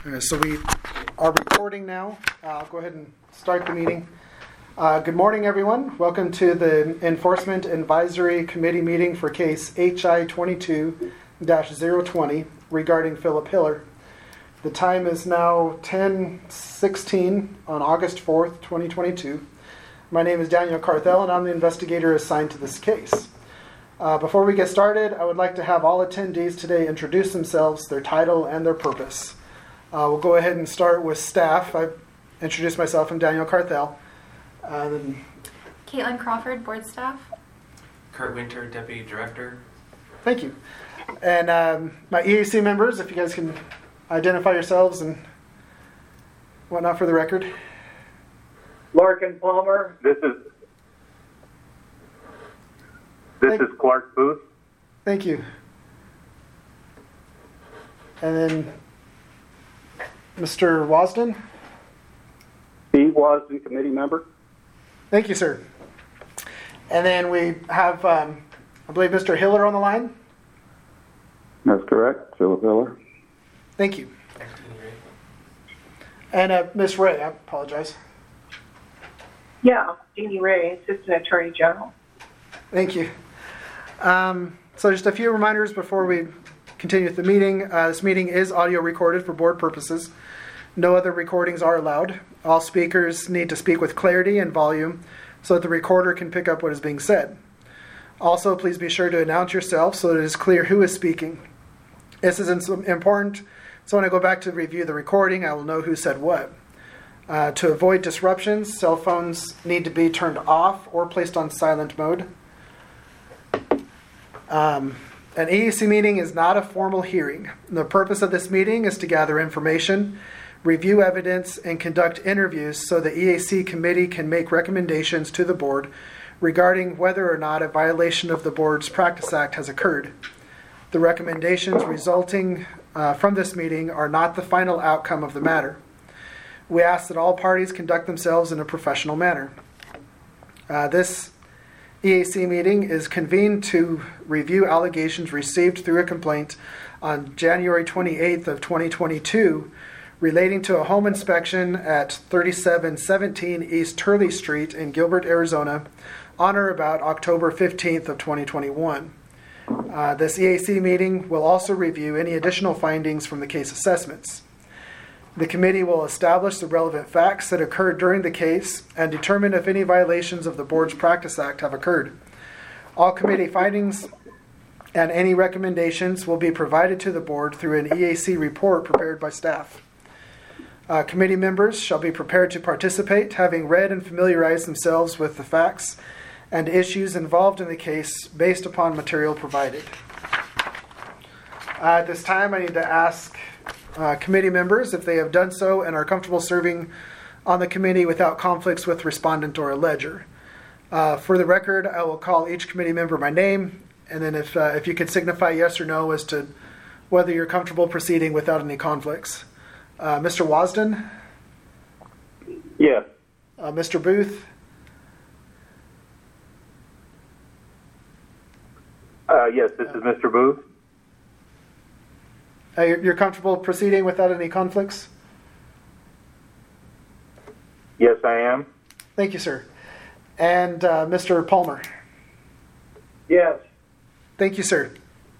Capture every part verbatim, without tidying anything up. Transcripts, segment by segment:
Uh, so we are recording now. Uh, I'll go ahead and start the meeting. Uh, good morning, everyone. Welcome to the Enforcement Advisory Committee meeting for case H I twenty-two dash zero twenty regarding Philip Hiller. The time is now ten sixteen on August fourth, twenty twenty-two. My name is Daniel Carthel, and I'm the investigator assigned to this case. Uh, before we get started, I would like to have all attendees today introduce themselves, their title, and their purpose. Uh, we'll go ahead and start with staff. I've introduced myself. I'm Daniel Carthel. Uh, then Caitlin Crawford, board staff. Kurt Winter, deputy director. Thank you. And um, my E A C members, if you guys can identify yourselves and whatnot for the record. Larkin Palmer. This is this Thank- is Clark Booth. Thank you. And then Mister Wasden. Steve Wasden, committee member. Thank you, sir. And then we have, um, I believe, Mister Hiller on the line. That's correct, Philip Hiller. Thank you. And uh, Miss Ray, I apologize. Yeah, Jeannie Ray, Assistant Attorney General. Thank you. Um, so just a few reminders before we continue with the meeting. Uh, this meeting is audio recorded for board purposes. No other recordings are allowed. All speakers need to speak with clarity and volume so that the recorder can pick up what is being said. Also, please be sure to announce yourself so that it is clear who is speaking. This is important, so when I go back to review the recording, I will know who said what. Uh, to avoid disruptions, cell phones need to be turned off or placed on silent mode. Um, an E A C meeting is not a formal hearing. The purpose of this meeting is to gather information, review evidence, and conduct interviews so the E A C committee can make recommendations to the board regarding whether or not a violation of the board's Practice Act has occurred. The recommendations resulting uh, from this meeting are not the final outcome of the matter. We ask that all parties conduct themselves in a professional manner. Uh, this E A C meeting is convened to review allegations received through a complaint on January twenty-eighth of twenty twenty-two relating to a home inspection at thirty-seven seventeen East Turley Street in Gilbert, Arizona on or about October fifteenth of twenty twenty-one. Uh, this E A C meeting will also review any additional findings from the case assessments. The committee will establish the relevant facts that occurred during the case and determine if any violations of the Board's Practice Act have occurred. All committee findings and any recommendations will be provided to the board through an E A C report prepared by staff. Uh, committee members shall be prepared to participate, having read and familiarized themselves with the facts and issues involved in the case based upon material provided. Uh, at this time, I need to ask uh, committee members if they have done so and are comfortable serving on the committee without conflicts with respondent or alleger. Uh, for the record, I will call each committee member by name, and then if uh, if you could signify yes or no as to whether you're comfortable proceeding without any conflicts. Uh, Mister Wasden? Yes. Uh, Mister Booth? Uh, yes, this is Mister Booth. Uh, you're, you're comfortable proceeding without any conflicts? Yes, I am. Thank you, sir. And uh, Mister Palmer? Yes. Thank you, sir.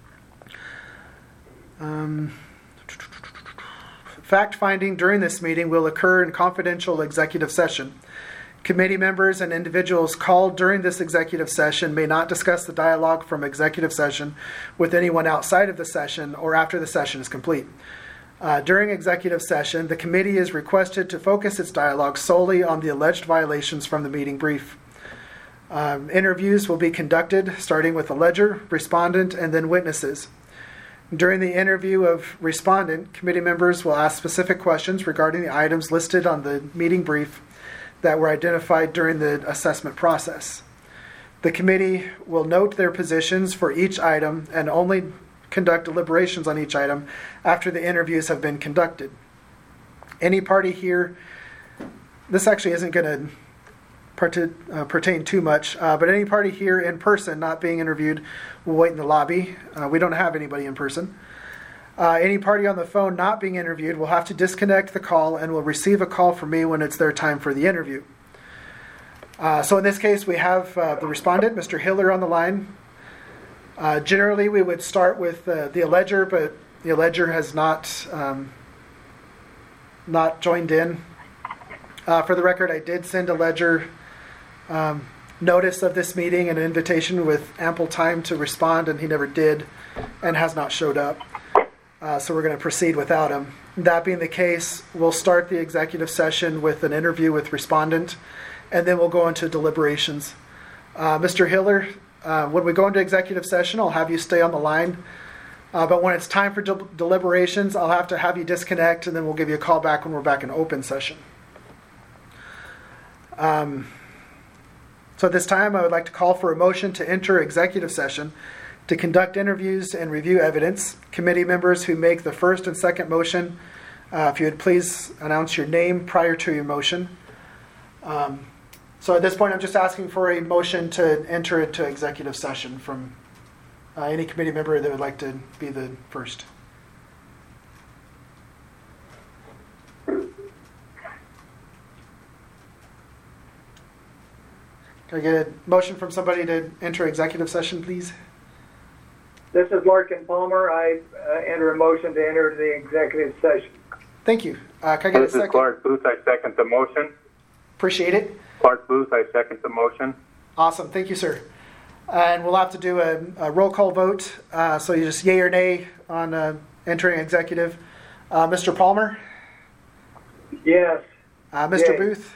Um, fact-finding during this meeting will occur in confidential executive session. Committee members and individuals called during this executive session may not discuss the dialogue from executive session with anyone outside of the session or after the session is complete. Uh, during executive session, the committee is requested to focus its dialogue solely on the alleged violations from the meeting brief. Um, interviews will be conducted starting with alleger, respondent, and then witnesses. During the interview of respondent, committee members will ask specific questions regarding the items listed on the meeting brief that were identified during the assessment process. The committee will note their positions for each item and only conduct deliberations on each item after the interviews have been conducted. Any party here, this actually isn't going to part- uh, pertain too much, uh, but any party here in person not being interviewed will wait in the lobby. Uh, we don't have anybody in person. Uh, any party on the phone not being interviewed will have to disconnect the call and will receive a call from me when it's their time for the interview. Uh, so in this case, we have uh, the respondent, Mister Hiller, on the line. Uh, generally, we would start with uh, the alleger, but the alleger has not um, not joined in. Uh, for the record, I did send alleger um, notice of this meeting and an invitation with ample time to respond, and he never did and has not showed up. Uh, so we're going to proceed without him. That being the case, we'll start the executive session with an interview with respondent, and then we'll go into deliberations. Uh, Mister Hiller, uh, when we go into executive session, I'll have you stay on the line. Uh, but when it's time for del- deliberations, I'll have to have you disconnect, and then we'll give you a call back when we're back in open session. Um, so at this time, I would like to call for a motion to enter executive session to conduct interviews and review evidence. Committee members who make the first and second motion, uh, if you would please announce your name prior to your motion. Um, so at this point, I'm just asking for a motion to enter into executive session from uh, any committee member that would like to be the first. Can I get a motion from somebody to enter executive session, please? This is Larkin Palmer. I uh, enter a motion to enter the executive session. Thank you. Uh, can I get This a is second? Clark Booth. I second the motion. Appreciate it. Clark Booth. I second the motion. Awesome. Thank you, sir. And we'll have to do a, a roll call vote. Uh, so you just yay or nay on uh, entering executive. Uh, Mister Palmer? Yes. Uh, Mister Yay. Booth?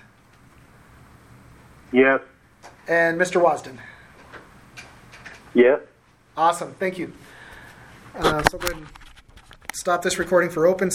Yes. And Mister Wasden? Yes. Awesome. Thank you. Uh, so go ahead and stop this recording for open